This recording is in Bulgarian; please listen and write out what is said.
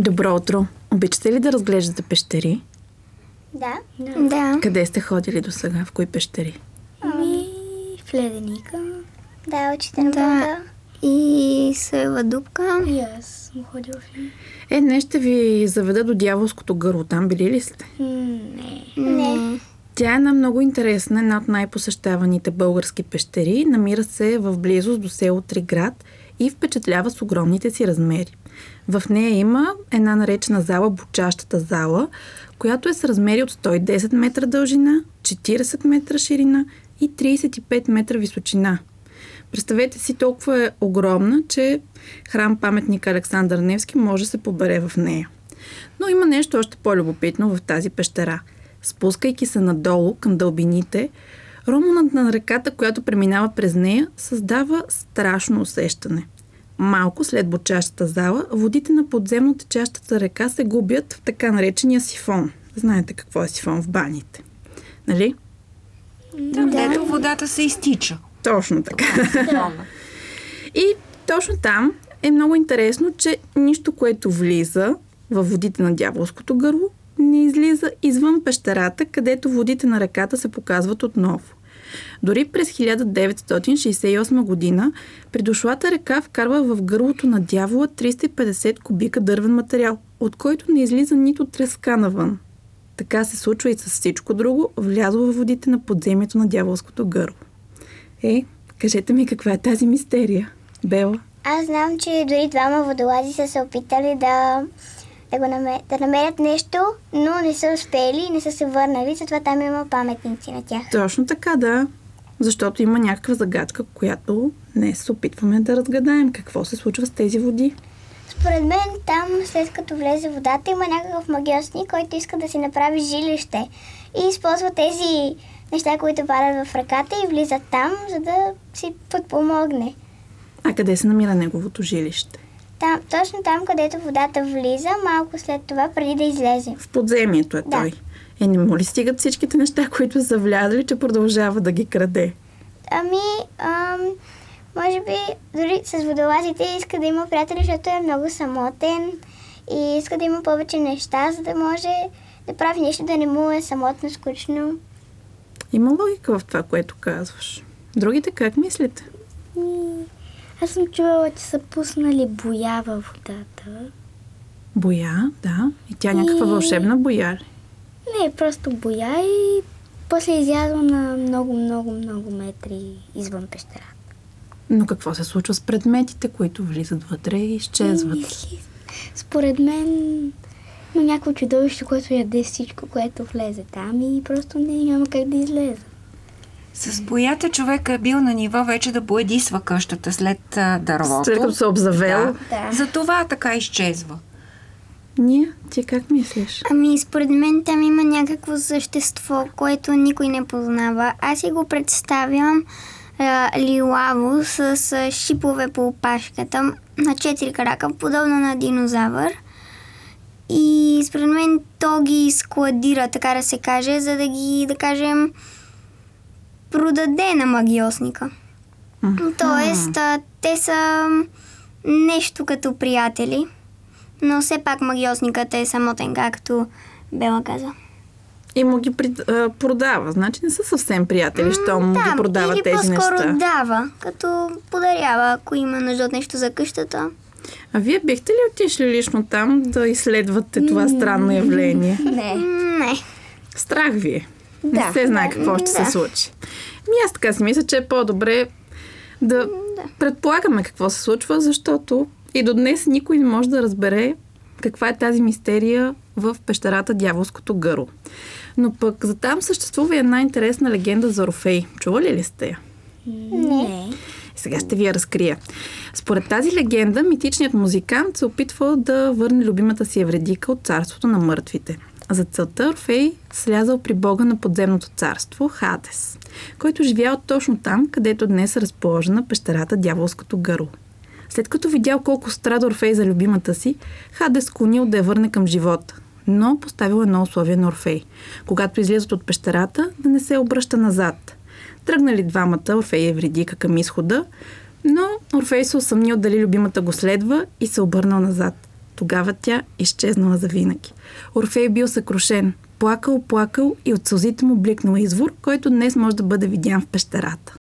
Добро утро! Обичате ли да разглеждате пещери? Да. Къде сте ходили до сега? В кои пещери? В Леденика. Да, очите на Бога. И Соева дупка. И аз съм ходила в нея. Днес ще ви заведа до Дяволското гърло. Там били ли сте? Не. Тя е една много интересна, една от най-посещаваните български пещери. Намира се в близост до село Триград и впечатлява с огромните си размери. В нея има една наречена зала Бучащата зала, която е с размери от 110 метра дължина, 40 метра ширина и 35 метра височина. Представете си, толкова е огромна, че храм-паметник Александър Невски може да се побере в нея. Но има нещо още по-любопитно в тази пещера. Спускайки се надолу към дълбините, романът на реката, която преминава през нея, създава страшно усещане. Малко след Бучащата зала, водите на подземно течащата река се губят в така наречения сифон. Знаете какво е сифон в баните, нали? Там, дето водата се изтича. Точно така. И точно там е много интересно, че нищо, което влиза във водите на Дяволското гърло, не излиза извън пещерата, където водите на реката се показват отново. Дори през 1968 година придошлата река вкарва в гърлото на дявола 350 кубика дървен материал, от който не излиза нито треска навън. Така се случва и с всичко друго, влязло във водите на подземието на Дяволското гърло. Кажете ми каква е тази мистерия, Бела? Аз знам, че дори двама водолази са се опитали да намерят нещо, но не са успели и не са се върнали, затова там има паметници на тях. Точно така, да. Защото има някаква загадка, която днес се опитваме да разгадаем. Какво се случва с тези води? Според мен там, след като влезе водата, има някакъв магиосник, който иска да си направи жилище и използва тези неща, които падат в ръката и влизат там, за да си подпомогне. А къде се намира неговото жилище? Там, точно там, където водата влиза, малко след това, преди да излезе. В подземието е той. Не му ли стигат всичките неща, които са влязли, че продължава да ги краде? Може би дори с водолазите иска да има приятели, защото е много самотен и иска да има повече неща, за да може да прави нещо, да не му е самотно, скучно. Има логика в това, което казваш. Другите как мислите? Аз съм чувала, че са пуснали боя във водата. Боя, да. И тя някаква вълшебна боя ли? Не, просто боя и после излязла на много метри извън пещерата. Но какво се случва с предметите, които влизат вътре и изчезват? Според мен има някакво чудовище, което яде всичко, което влезе там и просто няма как да излезе. С боята човек е бил на ниво вече да боядисва къщата след дървото. След като се обзавел. Да. Затова така изчезва. Ти как мислиш? Според мен там има някакво същество, което никой не познава. Аз си го представям лилаво с шипове по опашката, на 4 крака, подобно на динозавър. И според мен то ги складира, така да се каже, за да ги, да кажем, продаде на магиосника. Тоест, те са нещо като приятели, но все пак магиосникът е самотен, както Бела каза. И му ги продава. Значи не са съвсем приятели, що му ги продава тези неща. Или по-скоро дава, като подарява, ако има нужда от нещо за къщата. А вие бихте ли отишли лично там да изследвате това странно явление? Не. Страх ви е. Не се знае какво ще се случи. Аз така си мисля, че е по-добре да предполагаме какво се случва, защото и до днес никой не може да разбере каква е тази мистерия в пещерата Дяволското гърло. Но пък за там съществува една интересна легенда за Орфей. Чували ли сте я? Не. Сега ще ви я разкрия. Според тази легенда, митичният музикант се опитвал да върне любимата си Евредика от царството на мъртвите. За целта Орфей слязал при бога на подземното царство Хадес, който живял точно там, където днес е разположена пещерата Дяволското гърло. След като видял колко страда Орфей за любимата си, Хадес склонил да я върне към живота, но поставил едно условие на Орфей. Когато излизат от пещерата, да не се обръща назад. Тръгнали двамата, Орфей и Евридика, към изхода, но Орфей се усъмнил дали любимата го следва и се обърнал назад. Тогава тя изчезнала завинаги. Орфей бил съкрушен. Плакал и от сълзите му бликнал извор, който днес може да бъде видян в пещерата.